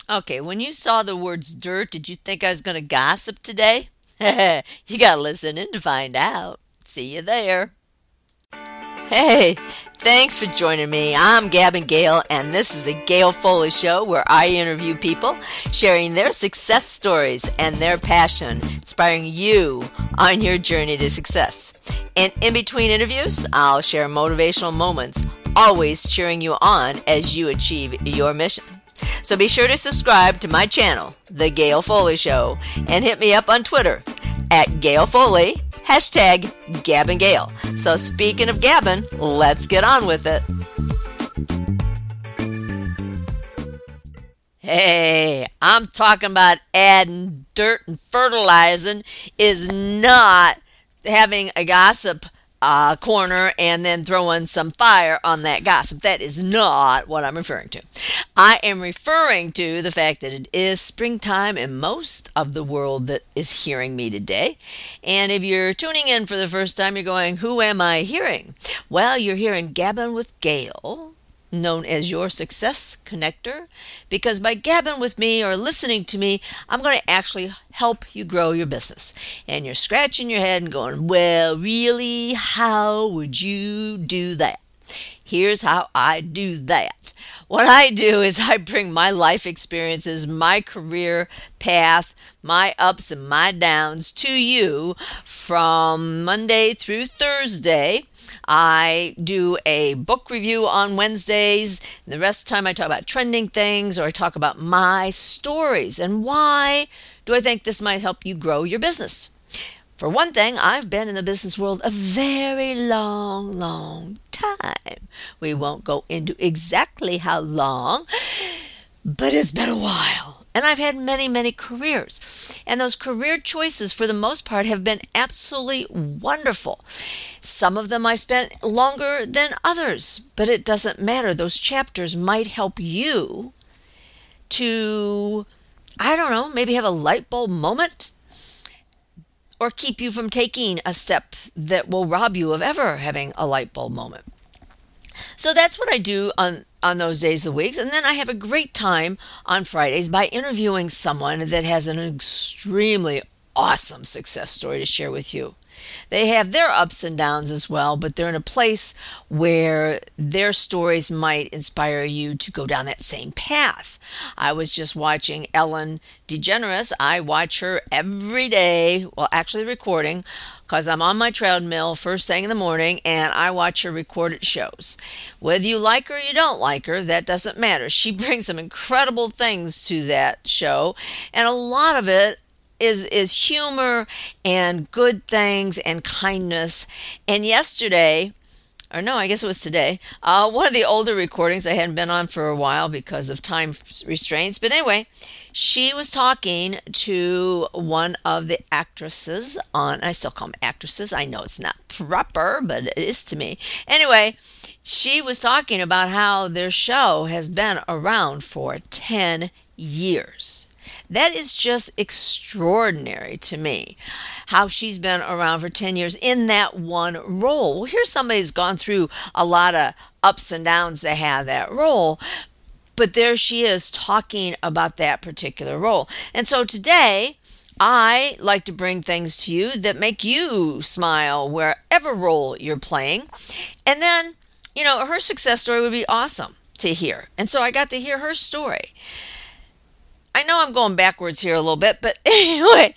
Okay, when you saw the words dirt, did you think I was going to gossip today? You got to listen in to find out. See you there. Hey, thanks for joining me. I'm Gabon Gale, and this is a Gale Foley show where I interview people sharing their success stories and their passion, inspiring you on your journey to success. And in between interviews, I'll share motivational moments, always cheering you on as you achieve your mission. So be sure to subscribe to my channel, The Gale Foley Show, and hit me up on Twitter at Gale Foley, hashtag Gabon Gale. So speaking of Gabon, let's get on with it. Hey, I'm talking about adding dirt and fertilizing is not having a gossip corner and then throwing some fire on that gossip. That is not what I'm referring to. I am referring to the fact that it is springtime in most of the world that is hearing me today. And if you're tuning in for the first time, you're going, who am I hearing? Well, you're hearing Gabon with Gale, known as your success connector, because by gabbing with me or listening to me, I'm going to actually help you grow your business. And you're scratching your head and going, well, really, how would you do that? Here's how I do that. What I do is I bring my life experiences, my career path, my ups and my downs to you from Monday through Thursday. I do a book review on Wednesdays. And the rest of the time I talk about trending things or I talk about my stories and why do I think this might help you grow your business. For one thing, I've been in the business world a very long time. We won't go into exactly how long, but it's been a while. And I've had many careers. And those career choices, for the most part, have been absolutely wonderful. Some of them I spent longer than others, but it doesn't matter. Those chapters might help you to, I don't know, maybe have a light bulb moment or keep you from taking a step that will rob you of ever having a light bulb moment. So that's what I do on those days of the weeks. And then I have a great time on Fridays by interviewing someone that has an extremely awesome success story to share with you. They have their ups and downs as well, but they're in a place where their stories might inspire you to go down that same path. I was just watching Ellen DeGeneres. I watch her every day, well, actually recording, because I'm on my treadmill first thing in the morning, and I watch her recorded shows. Whether you like her or you don't like her, that doesn't matter. She brings some incredible things to that show, and a lot of it is humor and good things and kindness. And yesterday, or no, I guess it was today, one of the older recordings I hadn't been on for a while because of time restraints. But anyway, she was talking to one of the actresses on, I still call them actresses. I know it's not proper, but it is to me. Anyway, she was talking about how their show has been around for 10 years. That is just extraordinary to me, how she's been around for 10 years in that one role. Well, here's somebody who's gone through a lot of ups and downs to have that role, but there she is talking about that particular role. And so today, I like to bring things to you that make you smile wherever role you're playing. And then, her success story would be awesome to hear. And so I got to hear her story. I know I'm going backwards here a little bit, but anyway,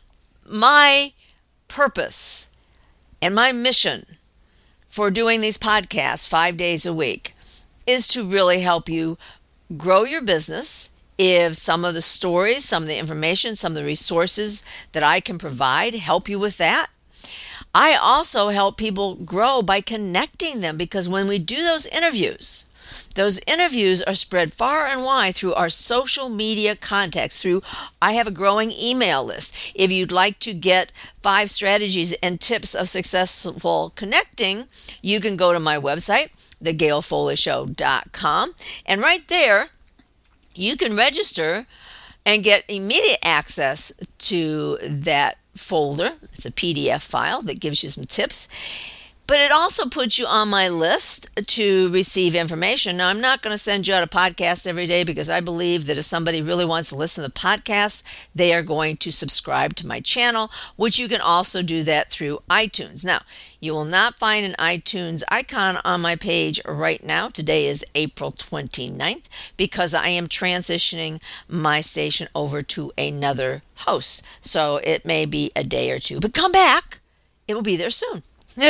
my purpose and my mission for doing these podcasts 5 days a week is to really help you grow your business. If some of the stories, some of the information, some of the resources that I can provide help you with that. I also help people grow by connecting them, because when we do those interviews are spread far and wide through our social media contacts. I have a growing email list. If you'd like to get 5 strategies and tips of successful connecting, you can go to my website, thegalefoleyshow.com, and right there, you can register and get immediate access to that folder. It's a PDF file that gives you some tips. But it also puts you on my list to receive information. Now, I'm not going to send you out a podcast every day because I believe that if somebody really wants to listen to the podcast, they are going to subscribe to my channel, which you can also do that through iTunes. Now, you will not find an iTunes icon on my page right now. Today is April 29th because I am transitioning my station over to another host. So it may be a day or two, but come back. It will be there soon.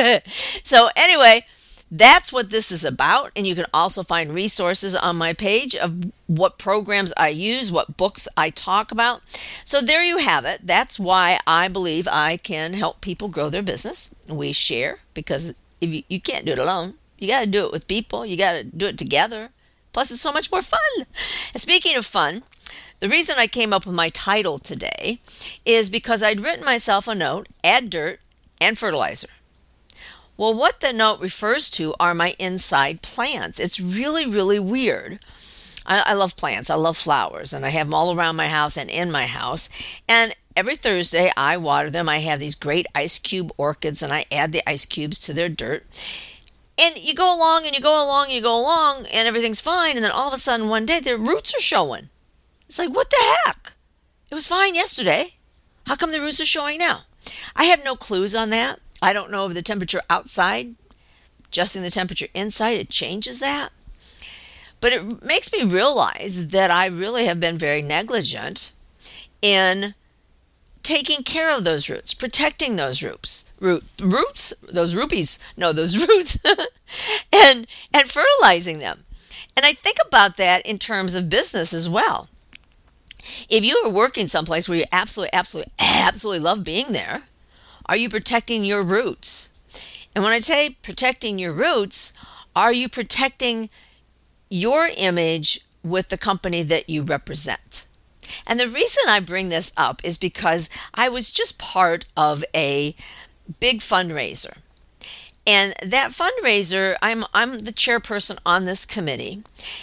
So anyway, that's what this is about. And you can also find resources on my page of what programs I use, what books I talk about. So there you have it. That's why I believe I can help people grow their business. We share because if you can't do it alone. You got to do it with people. You got to do it together. Plus, it's so much more fun. And speaking of fun, the reason I came up with my title today is because I'd written myself a note, add dirt and fertilizer. Well, what the note refers to are my inside plants. It's really, really weird. I love plants. I love flowers, and I have them all around my house and in my house. And every Thursday, I water them. I have these great ice cube orchids, and I add the ice cubes to their dirt. And you go along, and you go along, and you go along, and everything's fine. And then all of a sudden, one day, their roots are showing. It's like, what the heck? It was fine yesterday. How come the roots are showing now? I have no clues on that. I don't know if the temperature outside, adjusting the temperature inside, it changes that. But it makes me realize that I really have been very negligent in taking care of those roots, protecting those roots, those rupees, no, those roots, and fertilizing them. And I think about that in terms of business as well. If you are working someplace where you absolutely love being there, are you protecting your roots? And when I say protecting your roots, are you protecting your image with the company that you represent? And the reason I bring this up is because I was just part of a big fundraiser. And that fundraiser, I'm the chairperson on this committee.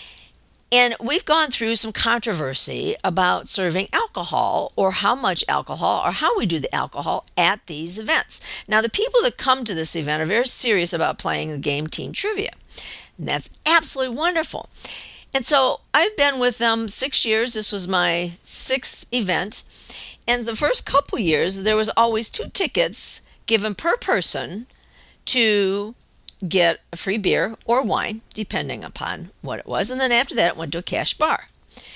And we've gone through some controversy about serving alcohol or how much alcohol or how we do the alcohol at these events. Now, the people that come to this event are very serious about playing the game Team Trivia. And that's absolutely wonderful. And so I've been with them 6 years. This was my 6th event. And the first couple years, there was always 2 tickets given per person to get a free beer or wine, depending upon what it was. And then after that, it went to a cash bar.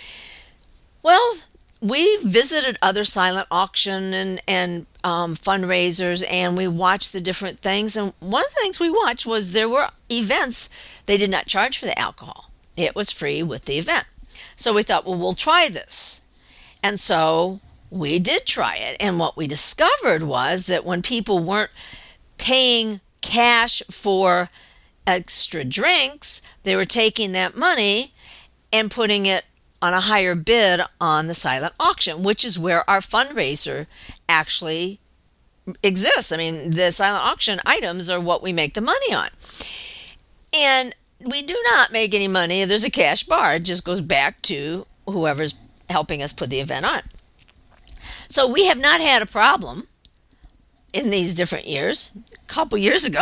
Well, we visited other silent auction and fundraisers, and we watched the different things. And one of the things we watched was there were events they did not charge for the alcohol. It was free with the event. So we thought, well, we'll try this. And so we did try it. And what we discovered was that when people weren't paying cash for extra drinks, they were taking that money and putting it on a higher bid on the silent auction, which is where our fundraiser actually exists. I mean, the silent auction items are what we make the money on. And we do not make any money if there's a cash bar. It just goes back to whoever's helping us put the event on. So we have not had a problem in these different years. A couple years ago,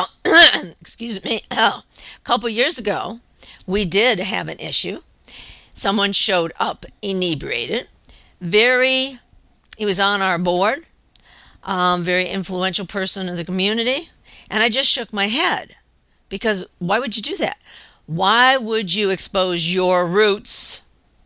a couple years ago, we did have an issue. Someone showed up inebriated. He was on our board, very influential person in the community. And I just shook my head because why would you do that? Why would you expose your roots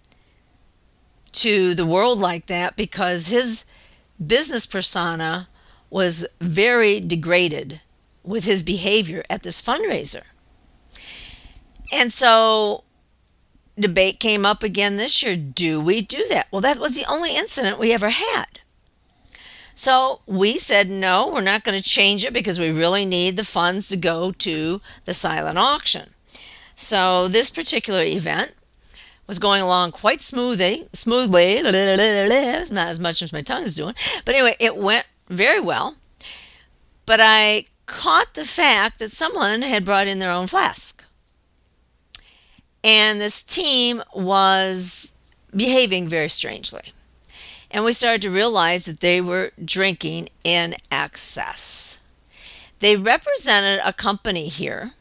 to the world like that? Because his business persona was very degraded with his behavior at this fundraiser. And so debate came up again this year. Do we do that? Well, that was the only incident we ever had. So we said, no, we're not going to change it because we really need the funds to go to the silent auction. So this particular event was going along quite smoothly. It's not as much as my tongue is doing. But anyway, it went very well. But I caught the fact that someone had brought in their own flask. And this team was behaving very strangely. And we started to realize that they were drinking in excess. They represented a company here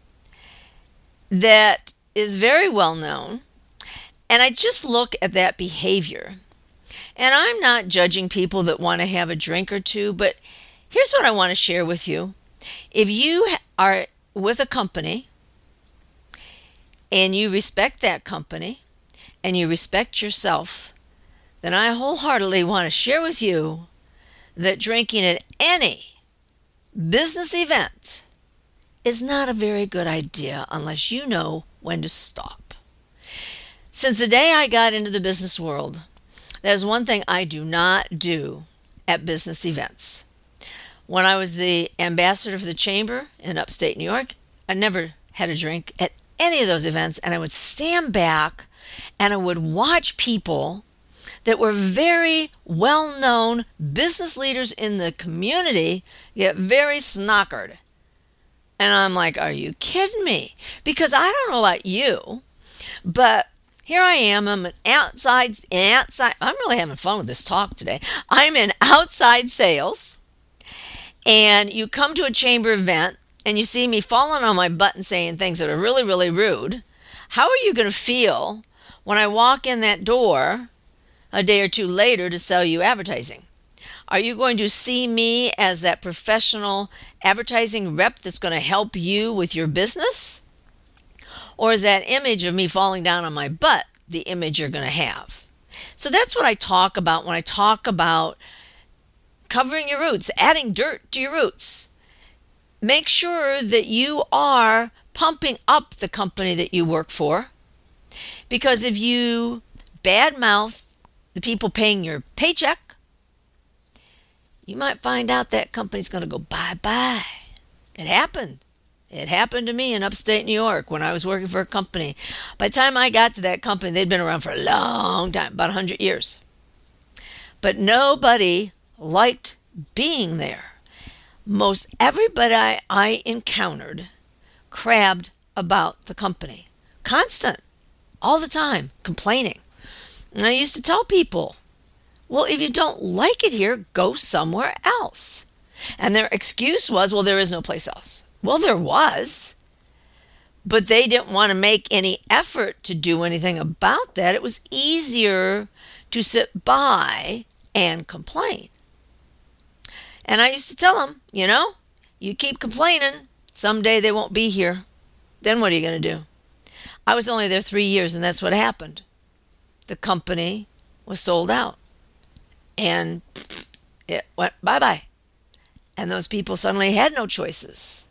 that is very well known. And I just look at that behavior. And I'm not judging people that want to have a drink or two, but here's what I want to share with you. If you are with a company and you respect that company and you respect yourself, then I wholeheartedly want to share with you that drinking at any business event is not a very good idea unless you know when to stop. Since the day I got into the business world, there's one thing I do not do at business events. When I was the ambassador for the chamber in upstate New York, I never had a drink at any of those events, and I would stand back and I would watch people that were very well-known business leaders in the community get very snockered. And I'm like, are you kidding me? Because I don't know about you, but here I am. I'm an outside. I'm really having fun with this talk today. I'm in outside sales, and you come to a chamber event, and you see me falling on my butt and saying things that are really, really rude. How are you going to feel when I walk in that door a day or two later to sell you advertising? Are you going to see me as that professional advertising rep that's going to help you with your business? Or is that image of me falling down on my butt the image you're going to have? So that's what I talk about when I talk about covering your roots, adding dirt to your roots. Make sure that you are pumping up the company that you work for. Because if you badmouth the people paying your paycheck, you might find out that company's going to go bye-bye. It happened. It happened to me in upstate New York when I was working for a company. By the time I got to that company, they'd been around for a long time, about 100 years. But nobody liked being there. Most everybody I encountered crabbed about the company. Constant. All the time. Complaining. And I used to tell people, well, if you don't like it here, go somewhere else. And their excuse was, well, there is no place else. Well, there was. But they didn't want to make any effort to do anything about that. It was easier to sit by and complain. And I used to tell them, you keep complaining, someday they won't be here. Then what are you going to do? I was only there 3 years, and that's what happened. The company was sold out. And it went bye-bye. And those people suddenly had no choices.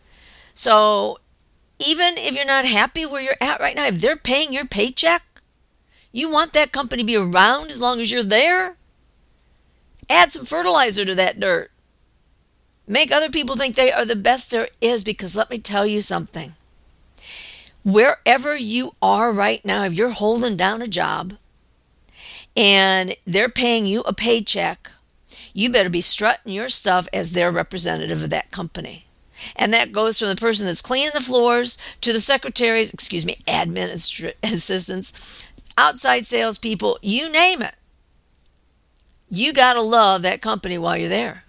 So even if you're not happy where you're at right now, if they're paying your paycheck, you want that company to be around as long as you're there? Add some fertilizer to that dirt. Make other people think they are the best there is, because let me tell you something. Wherever you are right now, if you're holding down a job and they're paying you a paycheck, you better be strutting your stuff as their representative of that company. And that goes from the person that's cleaning the floors to the secretaries, admin assistants, outside salespeople, you name it. You got to love that company while you're there.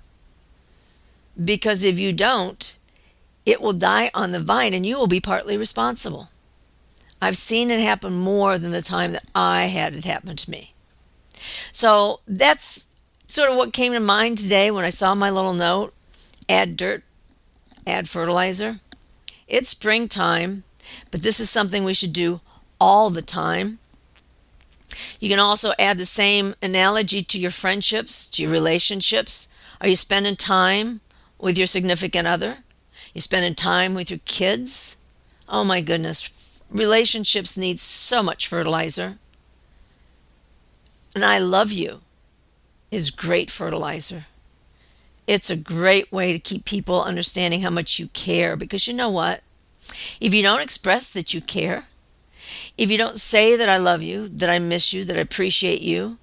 Because if you don't, it will die on the vine and you will be partly responsible. I've seen it happen more than the time that I had it happen to me. So that's sort of what came to mind today when I saw my little note, add dirt, add fertilizer. It's springtime, but this is something we should do all the time. You can also add the same analogy to your friendships, to your relationships. Are you spending time with your significant other? You spending time with your kids? Oh my goodness, relationships need so much fertilizer. And I love you is great fertilizer. It's a great way to keep people understanding how much you care, because you know what? If you don't express that you care, if you don't say that I love you, that I miss you, that I appreciate you,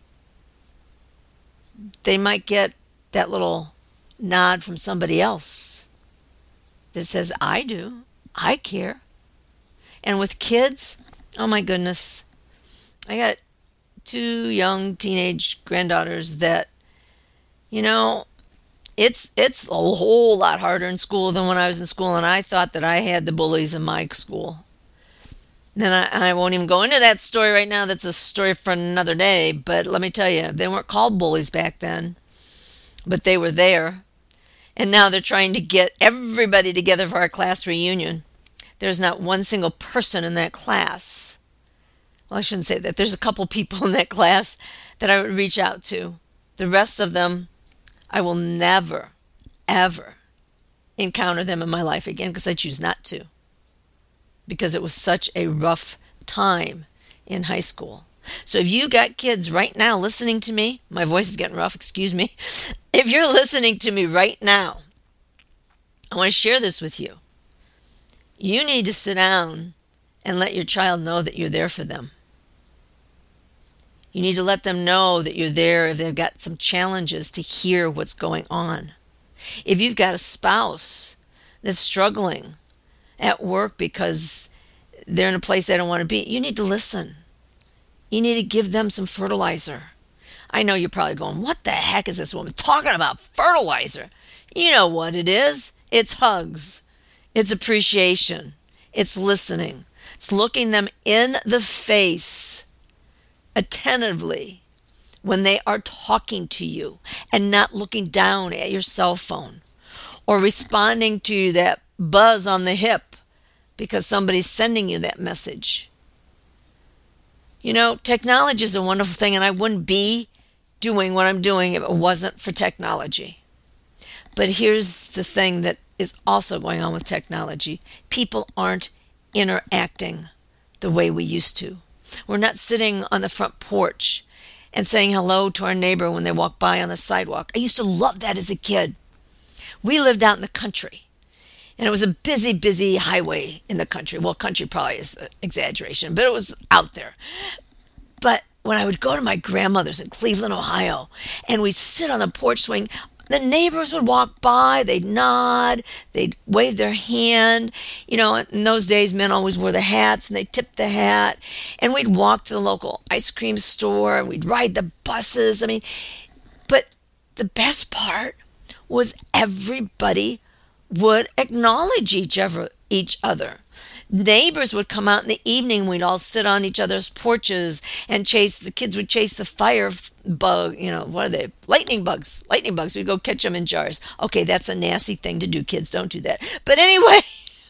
they might get that little nod from somebody else that says, I do, I care. And with kids, oh my goodness, I got 2 young teenage granddaughters that, It's a whole lot harder in school than when I was in school, and I thought that I had the bullies in my school. Then I won't even go into that story right now. That's a story for another day. But let me tell you, they weren't called bullies back then, but they were there. And now they're trying to get everybody together for our class reunion. There's not one single person in that class. Well, I shouldn't say that. There's a couple people in that class that I would reach out to. The rest of them, I will never, ever encounter them in my life again because I choose not to. Because it was such a rough time in high school. So if you got kids right now listening to me, my voice is getting rough, excuse me. If you're listening to me right now, I want to share this with you. You need to sit down and let your child know that you're there for them. You need to let them know that you're there if they've got some challenges to hear what's going on. If you've got a spouse that's struggling at work because they're in a place they don't want to be, you need to listen. You need to give them some fertilizer. I know you're probably going, what the heck is this woman talking about fertilizer? You know what it is. It's hugs. It's appreciation. It's listening. It's looking them in the face attentively when they are talking to you and not looking down at your cell phone or responding to that buzz on the hip because somebody's sending you that message. You know, technology is a wonderful thing, and I wouldn't be doing what I'm doing if it wasn't for technology. But here's the thing that is also going on with technology. People aren't interacting the way we used to. We're not sitting on the front porch and saying hello to our neighbor when they walk by on the sidewalk. I used to love that as a kid. We lived out in the country, and it was a busy, busy highway in the country. Well, country probably is an exaggeration, but it was out there. But when I would go to my grandmother's in Cleveland, Ohio, and we'd sit on the porch swing, the neighbors would walk by, they'd nod, they'd wave their hand. You know, in those days, men always wore the hats, and they tipped the hat. And we'd walk to the local ice cream store, and we'd ride the buses. I mean, but the best part was everybody would acknowledge each other. Neighbors would come out in the evening. We'd all sit on each other's porches and the kids would chase the fire bug, what are they? Lightning bugs. We'd go catch them in jars. Okay, that's a nasty thing to do. Kids, don't do that. But anyway,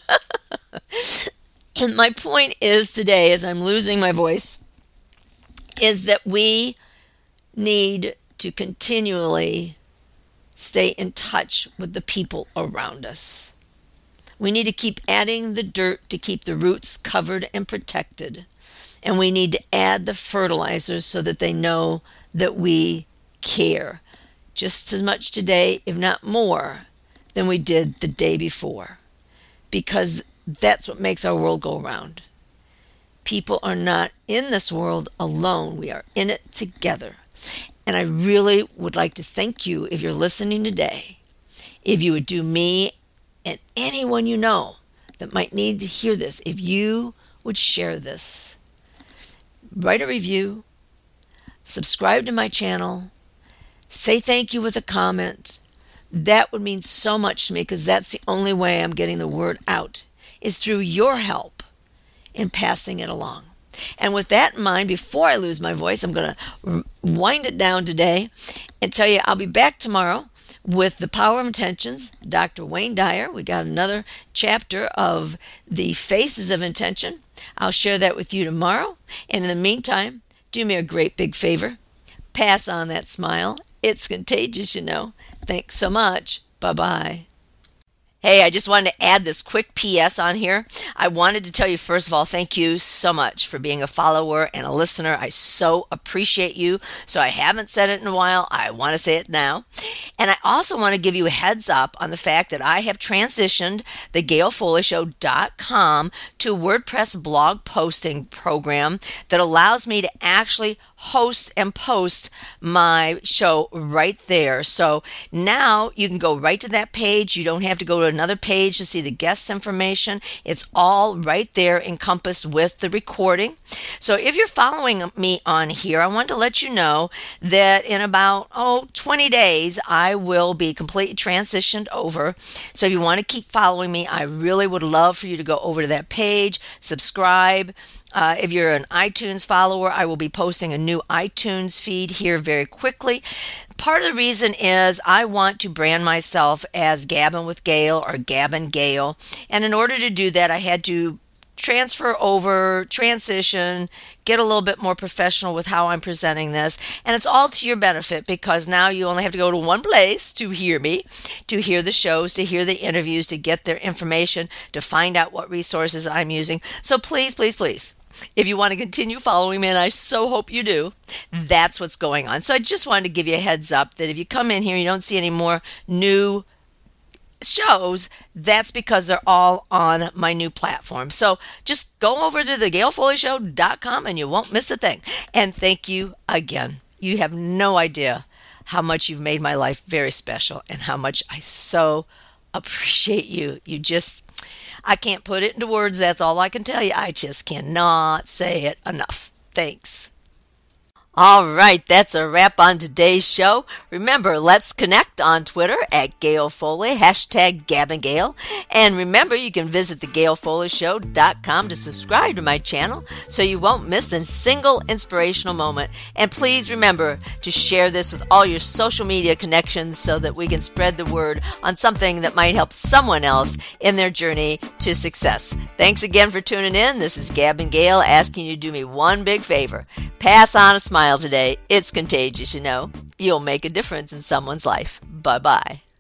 my point is today, as I'm losing my voice, is that we need to continually stay in touch with the people around us. We need to keep adding the dirt to keep the roots covered and protected. And we need to add the fertilizers so that they know that we care just as much today, if not more, than we did the day before. Because that's what makes our world go round. People are not in this world alone. We are in it together. And I really would like to thank you if you're listening today. If you would do me and anyone you know that might need to hear this, if you would share this, write a review, subscribe to my channel, say thank you with a comment. That would mean so much to me because that's the only way I'm getting the word out is through your help in passing it along. And with that in mind, before I lose my voice, I'm going to wind it down today and tell you I'll be back tomorrow with The Power of Intentions, Dr. Wayne Dyer. We got another chapter of The Faces of Intention. I'll share that with you tomorrow. And in the meantime, do me a great big favor. Pass on that smile. It's contagious, you know. Thanks so much. Bye-bye. Hey, I just wanted to add this quick PS on here. I wanted to tell you, first of all, thank you so much for being a follower and a listener. I so appreciate you. So I haven't said it in a while. I want to say it now. And I also want to give you a heads up on the fact that I have transitioned the GailFoleyShow.com to a WordPress blog posting program that allows me to actually host and post my show right there. So now you can go right to that page. You don't have to go to another page to see the guest information. It's all right there encompassed with the recording. So if you're following me on here, I want to let you know that in about 20 days I will be completely transitioned over. So if you want to keep following me, I really would love for you to go over to that page, subscribe. If you're an iTunes follower, I will be posting a new iTunes feed here very quickly. Part of the reason is I want to brand myself as Gabbin' with Gail or Gabbin' Gail. And in order to do that, I had to transfer over, transition, get a little bit more professional with how I'm presenting this. And it's all to your benefit because now you only have to go to one place to hear me, to hear the shows, to hear the interviews, to get their information, to find out what resources I'm using. So please, please, please, if you want to continue following me, and I so hope you do, that's what's going on. So I just wanted to give you a heads up that if you come in here and you don't see any more new shows, that's because they're all on my new platform. So just go over to thegailfolleyshow.com and you won't miss a thing. And thank you again. You have no idea how much you've made my life very special and how much I so appreciate you. I can't put it into words. That's all I can tell you. I just cannot say it enough. Thanks. All right, that's a wrap on today's show. Remember, let's connect on Twitter at Gail Foley, hashtag GabbinGail. And remember, you can visit thegailfoleyshow.com to subscribe to my channel so you won't miss a single inspirational moment. And please remember to share this with all your social media connections so that we can spread the word on something that might help someone else in their journey to success. Thanks again for tuning in. This is Gabbin' Gail asking you to do me one big favor. Pass on a smile today. It's contagious, you know. You'll make a difference in someone's life. Bye-bye.